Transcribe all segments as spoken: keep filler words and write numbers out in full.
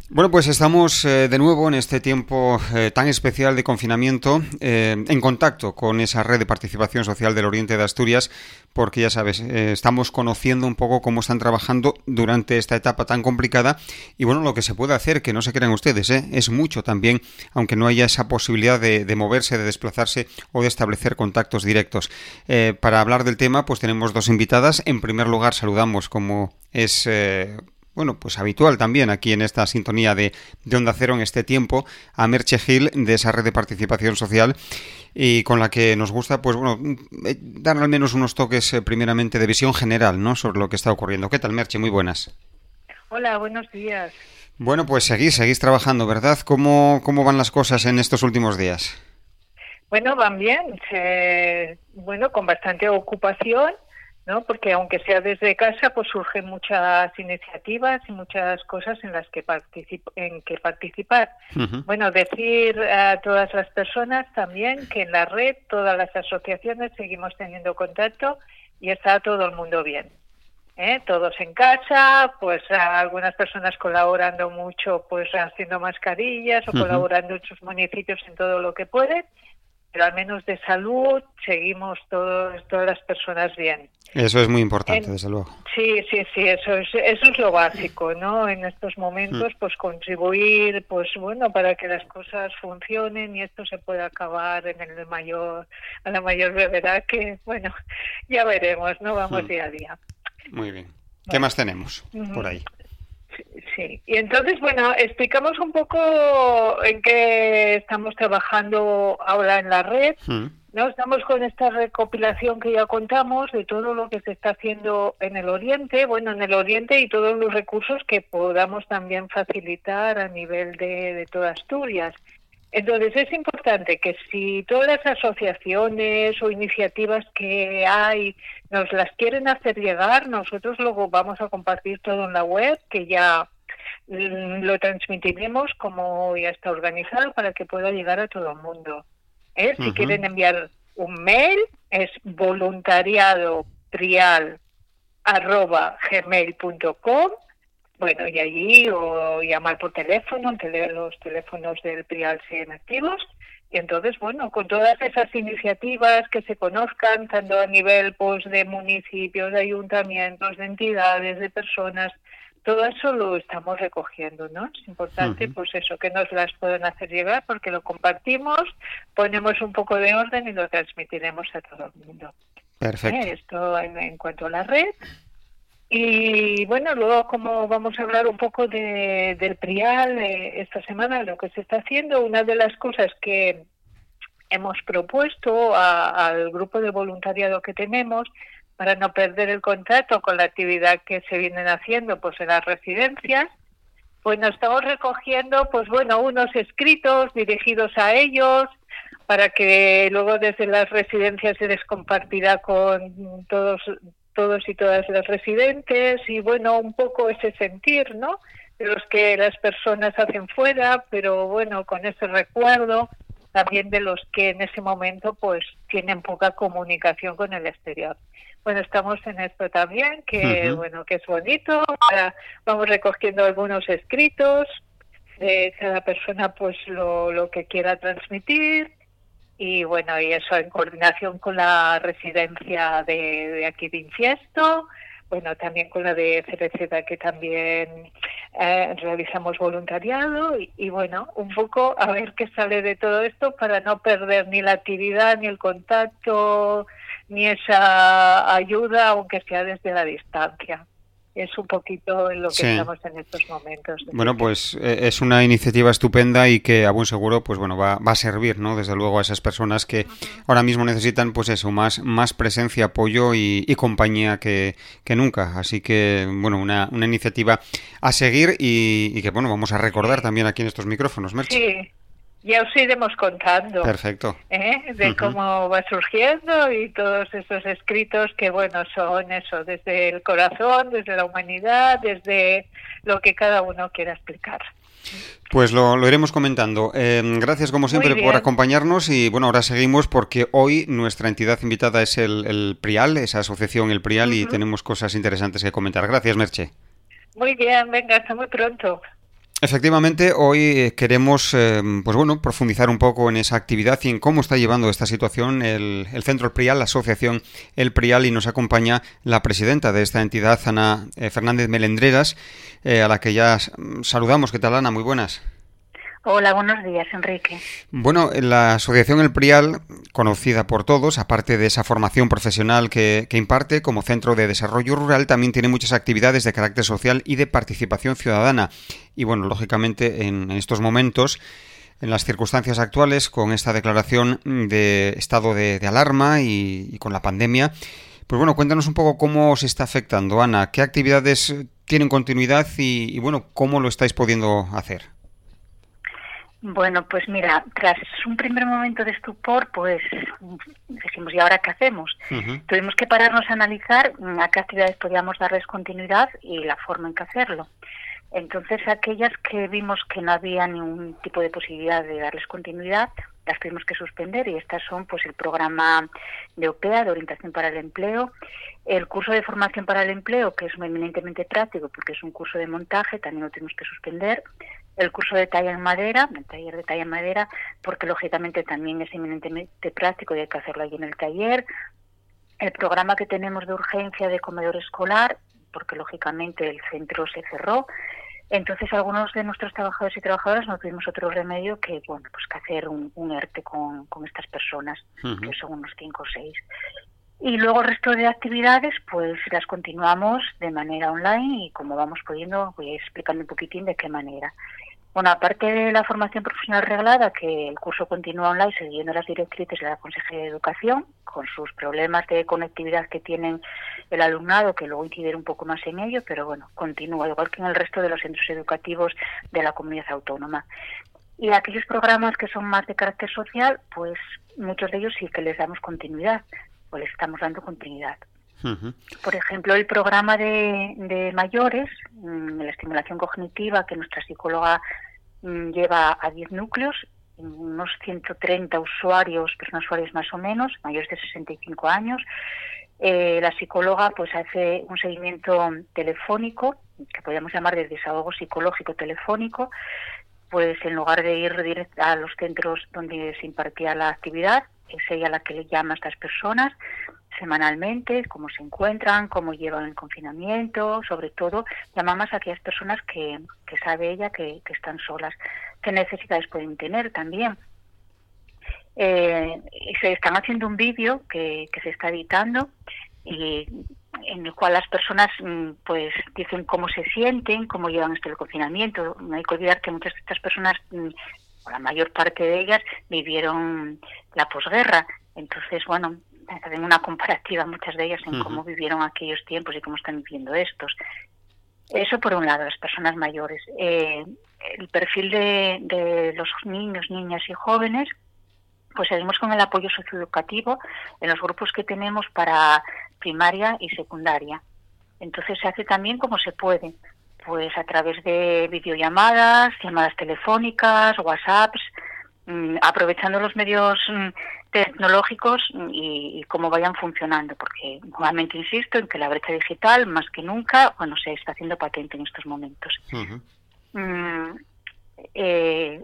Bueno, pues estamos eh, de nuevo en este tiempo eh, tan especial de confinamiento eh, en contacto con esa red de participación social del Oriente de Asturias, porque ya sabes, eh, estamos conociendo un poco cómo están trabajando durante esta etapa tan complicada y bueno, lo que se puede hacer, que no se crean ustedes, ¿eh? Es mucho también, aunque no haya esa posibilidad de, de moverse, de desplazarse o de establecer contactos directos. Eh, para hablar del tema, pues tenemos dos invitadas. En primer lugar, saludamos como es... Eh, Bueno, pues habitual también aquí en esta sintonía de, de Onda Cero en este tiempo, a Merche Gil de esa red de participación social y con la que nos gusta, pues bueno, dar al menos unos toques eh, primeramente de visión general, ¿no?, sobre lo que está ocurriendo. ¿Qué tal, Merche? Muy buenas. Hola, buenos días. Bueno, pues seguís, seguís trabajando, ¿verdad? ¿Cómo, cómo van las cosas en estos últimos días? Bueno, van bien, se, bueno, con bastante ocupación, ¿no? Porque aunque sea desde casa, pues surgen muchas iniciativas y muchas cosas en las que particip- en que participar. Uh-huh. Bueno, decir a todas las personas también que en la red, todas las asociaciones seguimos teniendo contacto y está todo el mundo bien. ¿Eh? Todos en casa, pues algunas personas colaborando mucho, pues haciendo mascarillas o Uh-huh. colaborando en sus municipios en todo lo que pueden, pero al menos de salud seguimos todos, todas las personas bien. Eso es muy importante, En, desde luego. sí, sí, sí, eso es, eso es lo básico, ¿no? En estos momentos, pues contribuir, pues bueno, para que las cosas funcionen y esto se pueda acabar en el mayor, a la mayor brevedad, que bueno, ya veremos, ¿no? Vamos Uh-huh. día a día. Muy bien. ¿Qué Bueno. más tenemos por ahí? Sí, y entonces, bueno, explicamos un poco en qué estamos trabajando ahora en la red, Uh-huh. ¿no? Estamos con esta recopilación que ya contamos de todo lo que se está haciendo en el Oriente, bueno, en el Oriente y todos los recursos que podamos también facilitar a nivel de, de toda Asturias. Entonces es importante que si todas las asociaciones o iniciativas que hay nos las quieren hacer llegar, nosotros luego vamos a compartir todo en la web, que ya mm, lo transmitiremos como ya está organizado para que pueda llegar a todo el mundo. ¿Eh? Si Uh-huh. quieren enviar un mail es voluntariadoprial arroba gmail punto com. Bueno, y allí o llamar por teléfono, tele, los teléfonos del Prial siguen activos. Y entonces, bueno, con todas esas iniciativas que se conozcan, tanto a nivel pues de municipios, de ayuntamientos, de entidades, de personas, todo eso lo estamos recogiendo, ¿no? Es importante, uh-huh. pues eso, que nos las puedan hacer llegar porque lo compartimos, ponemos un poco de orden y lo transmitiremos a todo el mundo. Perfecto. ¿Eh? Esto en, en cuanto a la red. Y bueno, luego como vamos a hablar un poco de, del Prial eh, esta semana, lo que se está haciendo, una de las cosas que hemos propuesto a, al grupo de voluntariado que tenemos para no perder el contacto con la actividad que se vienen haciendo pues en las residencias, pues nos estamos recogiendo pues bueno unos escritos dirigidos a ellos para que luego desde las residencias se les compartirá con todos todos y todas los residentes y bueno, un poco ese sentir, ¿no? De los que las personas hacen fuera, pero bueno, con ese recuerdo también de los que en ese momento pues tienen poca comunicación con el exterior. Bueno, estamos en esto también, que uh-huh. bueno, que es bonito, ahora vamos recogiendo algunos escritos de cada persona pues lo, lo que quiera transmitir. Y bueno, y eso en coordinación con la residencia de, de aquí de Infiesto, bueno, también con la de Cereceda, que también eh, realizamos voluntariado, y, y bueno, un poco a ver qué sale de todo esto para no perder ni la actividad, ni el contacto, ni esa ayuda, aunque sea desde la distancia. Es un poquito en lo que sí. estamos en estos momentos. Bueno, pues eh, es una iniciativa estupenda y que a buen seguro, pues bueno, va, va a servir, ¿no? Desde luego a esas personas que uh-huh. ahora mismo necesitan, pues eso, más, más presencia, apoyo y, y compañía que, que nunca. Así que, bueno, una, una iniciativa a seguir y, y que, bueno, vamos a recordar también aquí en estos micrófonos, Merche. Sí. Ya os iremos contando. Perfecto. ¿eh? De uh-huh. cómo va surgiendo y todos esos escritos que, bueno, son eso, desde el corazón, desde la humanidad, desde lo que cada uno quiera explicar. Pues lo, lo iremos comentando. Eh, gracias, como siempre, por acompañarnos y, bueno, ahora seguimos porque hoy nuestra entidad invitada es el, el Prial, esa asociación, el Prial, uh-huh. y tenemos cosas interesantes que comentar. Gracias, Merche. Muy bien, venga, hasta muy pronto. Efectivamente, hoy queremos eh, pues bueno, profundizar un poco en esa actividad y en cómo está llevando esta situación el, el Centro El Prial, la asociación El Prial, y nos acompaña la presidenta de esta entidad, Ana eh, Fernández Melendreras, eh, a la que ya saludamos. ¿Qué tal, Ana? Muy buenas. Hola, buenos días, Enrique. Bueno, la Asociación El Prial, conocida por todos, aparte de esa formación profesional que, que imparte como Centro de Desarrollo Rural, también tiene muchas actividades de carácter social y de participación ciudadana. Y bueno, lógicamente en estos momentos, en las circunstancias actuales, con esta declaración de estado de, de alarma y, y con la pandemia, pues bueno, cuéntanos un poco cómo se está afectando, Ana, qué actividades tienen continuidad y, y bueno, cómo lo estáis pudiendo hacer. Bueno, pues mira, tras un primer momento de estupor, pues dijimos, ¿y ahora qué hacemos? Uh-huh. Tuvimos que pararnos a analizar a qué actividades podíamos darles continuidad y la forma en que hacerlo. Entonces, aquellas que vimos que no había ningún tipo de posibilidad de darles continuidad, las tuvimos que suspender, y estas son pues el programa de O P E A, de Orientación para el Empleo, el curso de Formación para el Empleo, que es eminentemente práctico porque es un curso de montaje, también lo tuvimos que suspender, el curso de talla en madera, el taller de talla en madera, porque lógicamente también es eminentemente práctico y hay que hacerlo allí en el taller, el programa que tenemos de urgencia de comedor escolar, porque lógicamente el centro se cerró. Entonces algunos de nuestros trabajadores y trabajadoras no tuvimos otro remedio que, bueno, pues que hacer un, un ERTE con, con estas personas, uh-huh. que son unos cinco o seis. Y luego el resto de actividades, pues las continuamos de manera online y como vamos pudiendo, voy explicando un poquitín de qué manera. Bueno, aparte de la formación profesional reglada, que el curso continúa online siguiendo las directrices de la Consejería de Educación, con sus problemas de conectividad que tienen el alumnado, que luego incidiré un poco más en ello, pero bueno, continúa, igual que en el resto de los centros educativos de la comunidad autónoma. Y aquellos programas que son más de carácter social, pues muchos de ellos sí que les damos continuidad, o les estamos dando continuidad. Uh-huh. Por ejemplo, el programa de, de mayores, mmm, la estimulación cognitiva, que nuestra psicóloga mmm, lleva a diez núcleos, unos ciento treinta usuarios, personas usuarias más o menos, mayores de sesenta y cinco años. Eh, la psicóloga pues hace un seguimiento telefónico, que podríamos llamar de desahogo psicológico telefónico, pues en lugar de ir directo a los centros donde se impartía la actividad, es ella la que le llama a estas personas semanalmente, cómo se encuentran, cómo llevan el confinamiento, sobre todo llama más a aquellas personas que, que sabe ella que, que están solas, qué necesidades pueden tener también. Eh, se están haciendo un vídeo que, que se está editando y en el cual las personas pues dicen cómo se sienten, cómo llevan esto el confinamiento. No hay que olvidar que muchas de estas personas, o la mayor parte de ellas, vivieron la posguerra. Entonces, bueno, hacen una comparativa muchas de ellas en uh-huh. cómo vivieron aquellos tiempos y cómo están viviendo estos. Eso por un lado, las personas mayores. Eh, el perfil de, de los niños, niñas y jóvenes, pues seguimos con el apoyo socioeducativo en los grupos que tenemos para primaria y secundaria. Entonces se hace también como se puede, pues a través de videollamadas, llamadas telefónicas, WhatsApps, mmm, aprovechando los medios mmm, tecnológicos y, y cómo vayan funcionando, porque nuevamente insisto en que la brecha digital, más que nunca, bueno, se está haciendo patente en estos momentos. Uh-huh. Mm, eh,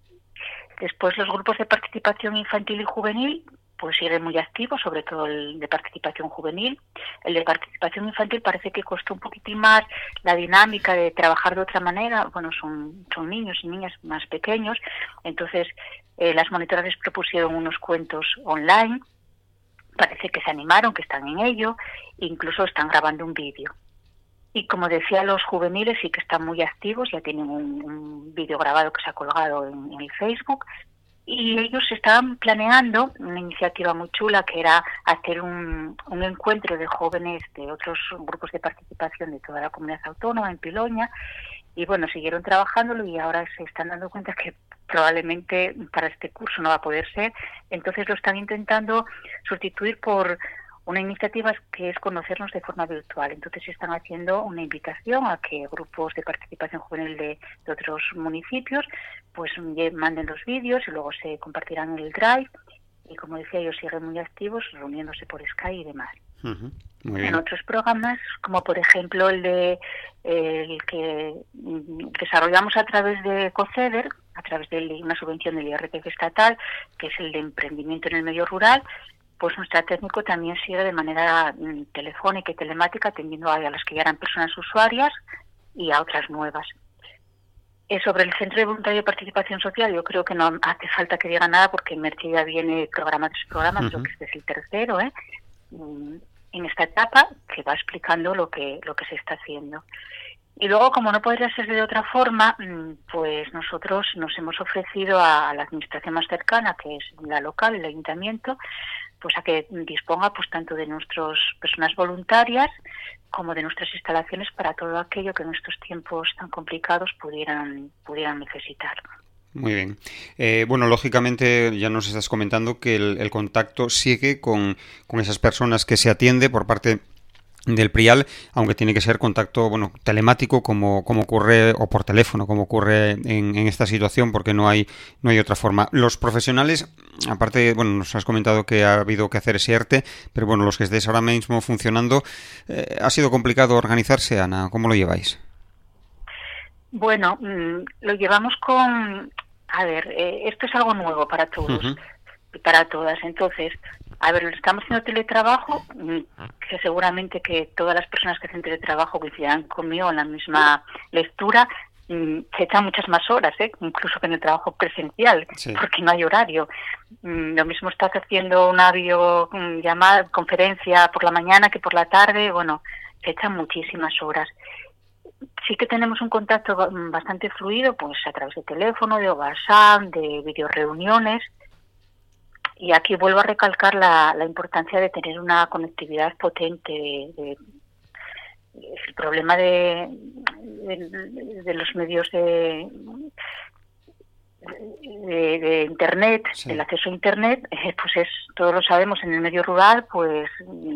después los grupos de participación infantil y juvenil pues siguen muy activos, sobre todo el de participación juvenil. El de participación infantil parece que costó un poquitín más la dinámica de trabajar de otra manera. Bueno, son, son niños y niñas más pequeños, entonces eh, las monitoras les propusieron unos cuentos online, parece que se animaron, que están en ello, incluso están grabando un vídeo. Y como decía, los juveniles sí que están muy activos, ya tienen un, un vídeo grabado que se ha colgado en, en el Facebook, y ellos estaban planeando una iniciativa muy chula que era hacer un, un encuentro de jóvenes de otros grupos de participación de toda la comunidad autónoma en Piloña, y bueno, siguieron trabajándolo y ahora se están dando cuenta que probablemente para este curso no va a poder ser, entonces lo están intentando sustituir por una iniciativa que es conocernos de forma virtual. Entonces están haciendo una invitación a que grupos de participación juvenil de, de otros municipios pues manden los vídeos y luego se compartirán en el Drive. Y como decía, ellos siguen muy activos, reuniéndose por Skype y demás. Uh-huh. Muy bien. En otros programas, como por ejemplo el de el que desarrollamos a través de COCEDER, a través de una subvención del I R P F estatal, que es el de emprendimiento en el medio rural, pues nuestra técnico también sigue de manera mm, telefónica y telemática, atendiendo a, a las que ya eran personas usuarias y a otras nuevas. Eh, sobre el Centro de Voluntariado de Participación Social, yo creo que no hace falta que diga nada, porque en Merche ya viene programa tras programa, uh-huh. creo que este es el tercero, ¿eh? Mm, en esta etapa, que va explicando lo que lo que se está haciendo. Y luego, como no podría ser de otra forma, pues nosotros nos hemos ofrecido a la administración más cercana, que es la local, el ayuntamiento, pues a que disponga pues tanto de nuestras personas voluntarias como de nuestras instalaciones para todo aquello que en estos tiempos tan complicados pudieran pudieran necesitar. Muy bien. Eh, bueno, lógicamente ya nos estás comentando que el, el contacto sigue con, con esas personas que se atiende por parte del PRIAL, aunque tiene que ser contacto, bueno, telemático, como, como ocurre, o por teléfono, como ocurre en, en esta situación, porque no hay no hay otra forma. Los profesionales, aparte, bueno, nos has comentado que ha habido que hacer ese ERTE, pero bueno, los que estéis ahora mismo funcionando, eh, ¿ha sido complicado organizarse, Ana? ¿Cómo lo lleváis? Bueno, mmm, lo llevamos con... A ver, eh, esto es algo nuevo para todos uh-huh. y para todas. Entonces, a ver, estamos haciendo teletrabajo, que seguramente que todas las personas que hacen teletrabajo coincidirán conmigo en la misma lectura, se echan muchas más horas, ¿eh? Incluso que en el trabajo presencial, sí. porque no hay horario. Lo mismo estás haciendo una videollamada, conferencia por la mañana que por la tarde, bueno, se echan muchísimas horas. Sí que tenemos un contacto bastante fluido, pues a través de teléfono, de WhatsApp, de videoreuniones. Y aquí vuelvo a recalcar la, la importancia de tener una conectividad potente. De, de, de, el problema de, de, de los medios de, de, de Internet, sí. el acceso a Internet, eh, pues es, todos lo sabemos, en el medio rural, pues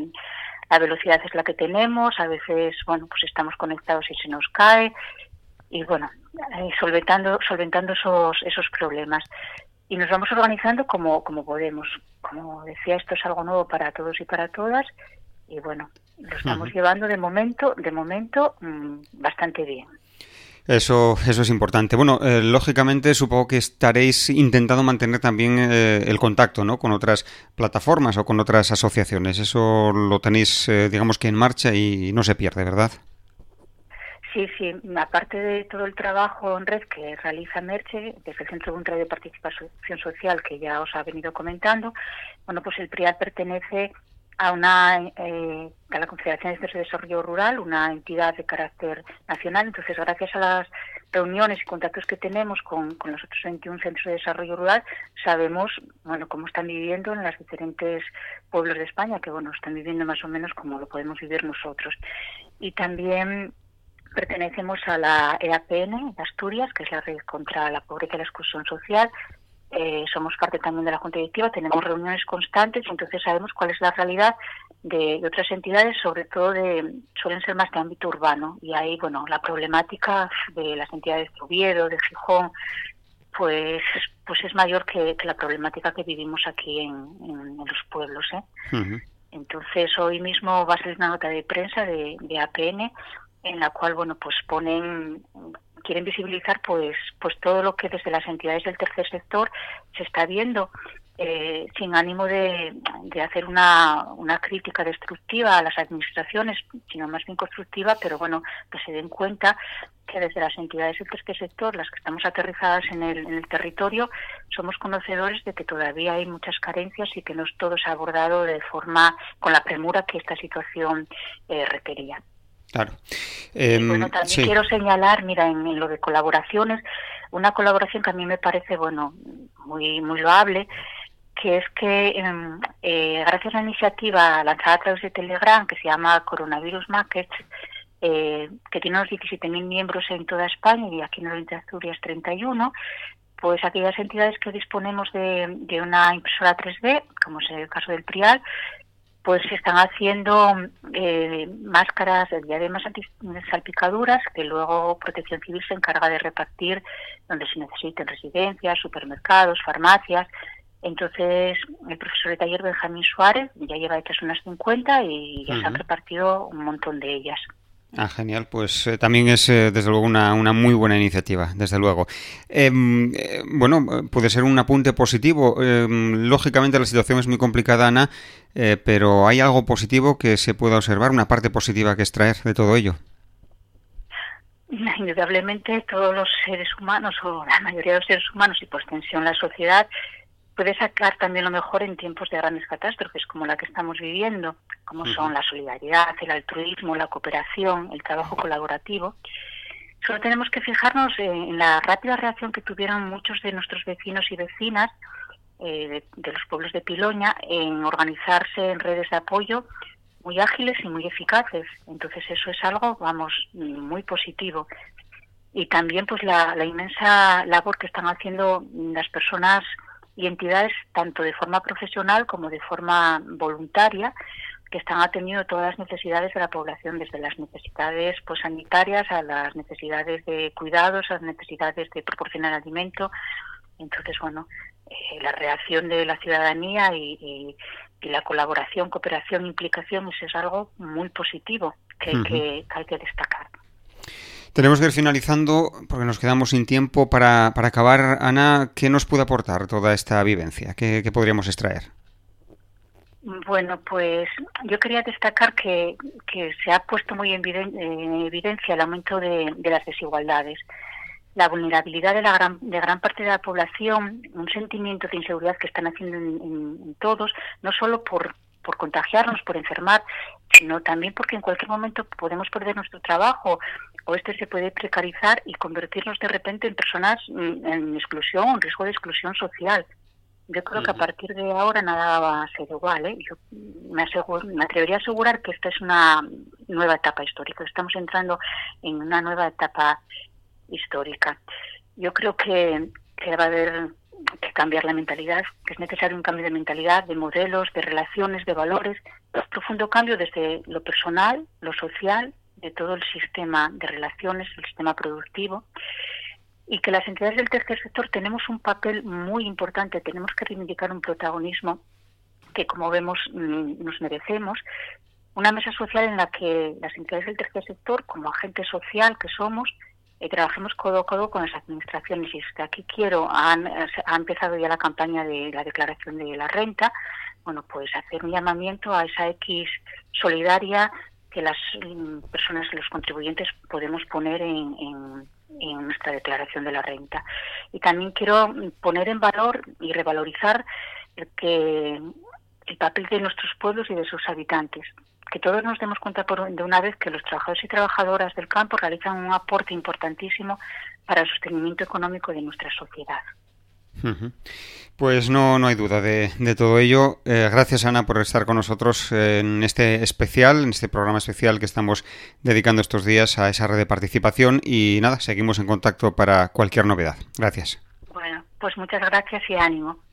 la velocidad es la que tenemos, a veces, bueno, pues estamos conectados y se nos cae, y bueno, eh, solventando, solventando esos, esos problemas. Y nos vamos organizando como, como podemos. Como decía, esto es algo nuevo para todos y para todas, y bueno, lo estamos uh-huh. llevando de momento, de momento, mmm, bastante bien. Eso, eso es importante. Bueno, eh, lógicamente supongo que estaréis intentando mantener también eh, el contacto, ¿no?, con otras plataformas o con otras asociaciones. Eso lo tenéis, eh, digamos que en marcha y no se pierde, ¿verdad? Sí, sí. Aparte de todo el trabajo en red que realiza Merche, desde el Centro Voluntariado de Participación Social, que ya os ha venido comentando, bueno, pues el PRIAL pertenece a una eh, a la Confederación de Centros de Desarrollo Rural, una entidad de carácter nacional. Entonces, gracias a las reuniones y contactos que tenemos con, con los otros veintiún centros de desarrollo rural, sabemos, bueno, cómo están viviendo en los diferentes pueblos de España, que bueno, están viviendo más o menos como lo podemos vivir nosotros. Y también pertenecemos a la E A P N de Asturias, que es la Red contra la Pobreza y la Exclusión Social. Eh, somos parte también de la Junta Directiva, tenemos reuniones constantes, entonces sabemos cuál es la realidad de, de otras entidades, sobre todo de suelen ser más de ámbito urbano, y ahí, bueno, la problemática de las entidades de Oviedo, de Gijón, pues pues es mayor que, que la problemática que vivimos aquí en, en, en los pueblos, ¿eh? Uh-huh. Entonces, hoy mismo va a salir una nota de prensa de, de A P N en la cual, bueno, pues ponen, quieren visibilizar pues pues todo lo que desde las entidades del tercer sector se está viendo, eh, sin ánimo de, de hacer una, una crítica destructiva a las administraciones, sino más bien constructiva, pero bueno, que se den cuenta que desde las entidades del tercer sector, las que estamos aterrizadas en el, en el territorio, somos conocedores de que todavía hay muchas carencias y que no todo se ha abordado de forma, con la premura que esta situación eh, requería. Claro. Eh, y bueno, también sí. quiero señalar, mira, en, en lo de colaboraciones, una colaboración que a mí me parece, bueno, muy muy loable, que es que eh, gracias a la iniciativa lanzada a través de Telegram, que se llama Coronavirus Markets, eh, que tiene unos diecisiete mil miembros en toda España y aquí en el Oriente de Asturias treinta y uno, pues aquellas entidades que disponemos de, de una impresora tres D, como es el caso del PRIAL, pues se están haciendo eh, máscaras, diademas anti-salpicaduras, que luego Protección Civil se encarga de repartir donde se necesiten, residencias, supermercados, farmacias. Entonces, el profesor de taller Benjamín Suárez ya lleva hechas unas cincuenta y ya uh-huh. se han repartido un montón de ellas. Ah, genial. Pues eh, también es, eh, desde luego, una, una muy buena iniciativa, desde luego. Eh, eh, bueno, puede ser un apunte positivo. Eh, lógicamente la situación es muy complicada, Ana, eh, pero ¿hay algo positivo que se pueda observar, una parte positiva que extraer de todo ello? Indudablemente todos los seres humanos, o la mayoría de los seres humanos y por extensión la sociedad, puede sacar también lo mejor en tiempos de grandes catástrofes como la que estamos viviendo, como son la solidaridad, el altruismo, la cooperación, el trabajo colaborativo. Solo tenemos que fijarnos en la rápida reacción que tuvieron muchos de nuestros vecinos y vecinas eh, de, de los pueblos de Piloña en organizarse en redes de apoyo muy ágiles y muy eficaces. Entonces eso es algo, vamos, muy positivo. Y también pues la, la inmensa labor que están haciendo las personas y entidades, tanto de forma profesional como de forma voluntaria, que están atendiendo todas las necesidades de la población, desde las necesidades pues sanitarias a las necesidades de cuidados, a las necesidades de proporcionar alimento. Entonces, bueno, eh, la reacción de la ciudadanía y, y, y la colaboración, cooperación, implicación, eso es algo muy positivo que hay, uh-huh. que, que, hay que destacar. Tenemos que ir finalizando porque nos quedamos sin tiempo. Para, para acabar, Ana, ¿qué nos puede aportar toda esta vivencia? ¿Qué, qué podríamos extraer? Bueno, pues yo quería destacar que, que se ha puesto muy en, en evidencia el aumento de, de las desigualdades, la vulnerabilidad de la gran, de gran parte de la población, un sentimiento de inseguridad que están haciendo en, en, en todos, no solo por, por contagiarnos, por enfermar, sino también porque en cualquier momento podemos perder nuestro trabajo o este se puede precarizar y convertirnos de repente en personas en exclusión, en riesgo de exclusión social. Yo creo que a partir de ahora nada va a ser igual, ¿eh? Yo me, aseguro, me atrevería a asegurar que esta es una nueva etapa histórica. Estamos entrando en una nueva etapa histórica. Yo creo que, que va a haber que cambiar la mentalidad, que es necesario un cambio de mentalidad, de modelos, de relaciones, de valores, un profundo cambio desde lo personal, lo social, de todo el sistema de relaciones, el sistema productivo, y que las entidades del tercer sector tenemos un papel muy importante, tenemos que reivindicar un protagonismo que, como vemos, nos merecemos, una mesa social en la que las entidades del tercer sector, como agente social que somos, eh, trabajemos codo a codo con las administraciones. Y es que aquí quiero, han, ha empezado ya la campaña de la declaración de la renta, bueno, pues hacer un llamamiento a esa X solidaria que las personas, los contribuyentes, podemos poner en, en, en nuestra declaración de la renta. Y también quiero poner en valor y revalorizar el, que, el papel de nuestros pueblos y de sus habitantes. Que todos nos demos cuenta por, de una vez que los trabajadores y trabajadoras del campo realizan un aporte importantísimo para el sostenimiento económico de nuestra sociedad. Uh-huh. Pues no, no hay duda de, de todo ello. Eh, gracias, Ana, por estar con nosotros en este especial, en este programa especial que estamos dedicando estos días a esa red de participación. Y nada, seguimos en contacto para cualquier novedad. Gracias. Bueno, pues muchas gracias y ánimo.